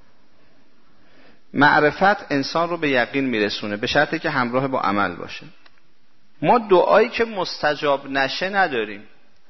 [SPEAKER 1] معرفت انسان رو به یقین میرسونه به شرطی که همراه با عمل باشه. ما دعایی که مستجاب نشه نداریم.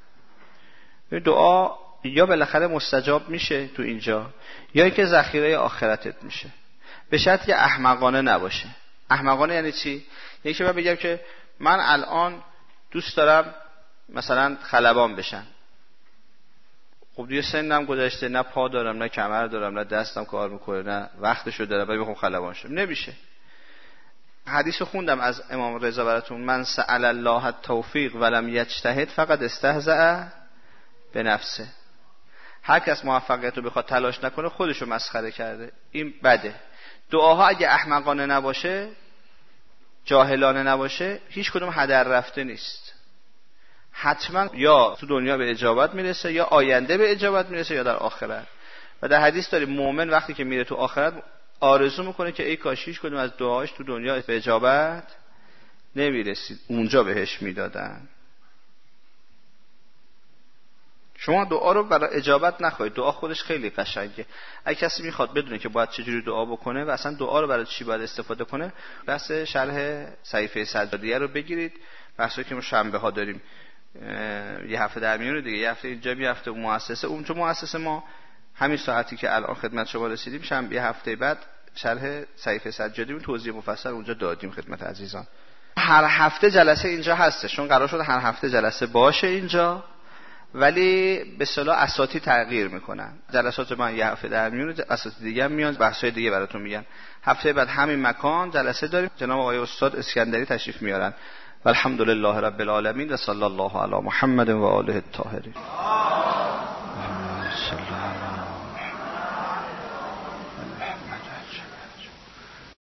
[SPEAKER 1] دعا یا بالاخره مستجاب میشه تو اینجا، یا اینکه ذخیره آخرتت میشه، به شرطی که احمقانه نباشه. احمقانه یعنی چی؟ یعنی که من بگم که من الان دوست دارم مثلا خلبان بشم. خب دیگه سنم گذشته، نه پا دارم، نه کمر دارم، نه دستم کار میکنه، نه وقتشو دارم، ولی بخوام خلبان شم نمیشه. حدیث خوندم از امام رضا براتون، من سأل الله التوفیق ولم یجتهد فقد استهزأ به نفسه. هر کس موفقیت رو بخواد تلاش نکنه خودش رو مسخره کرده. این بده. دعاها اگه احمقانه نباشه، جاهلانه نباشه، هیچ کدوم هدر رفته نیست. حتما یا تو دنیا به اجابت میرسه، یا آینده به اجابت میرسه، یا در آخرت. و در حدیث داریم مومن وقتی که میره تو آخرت آرزو میکنه که ای کاش هیچ کدوم از دعاهاش تو دنیا به اجابت نمیرسید، اونجا بهش میدادن. شما دعا رو برای اجابت نخواهید. دعا خودش خیلی قشنگه. اگه کسی میخواد بدونه که باید چجوری دعا بکنه و اصلا دعا رو برای چی باید استفاده کنه، بحث شرح صحیفه سجادیه رو بگیرید. بحثی که ما شنبه ها داریم، یه هفته در میونه دیگه، یه هفته اینجا، یه هفته مؤسسه اونجا. مؤسسه ما همین ساعتی که الان خدمت شما رسیدیم، شنبه هفته بعد شرح صحیفه سجادی رو توضیح مفصل اونجا دادیم خدمت عزیزان. هر هفته جلسه اینجا هسته، چون قرار شده هر هفته جلسه باشه اینجا، ولی به اصطلاح اساتی تغییر میکنن. جلسات من یه هفته در میونه، اساتید دیگه هم میان بحث‌های دیگه براتون میگن. هفته بعد همین مکان جلسه داریم، جناب آقای استاد اسکندری تشریف میارن. والحمدلله رب العالمین و صلی الله علی محمد و آله الطاهرین.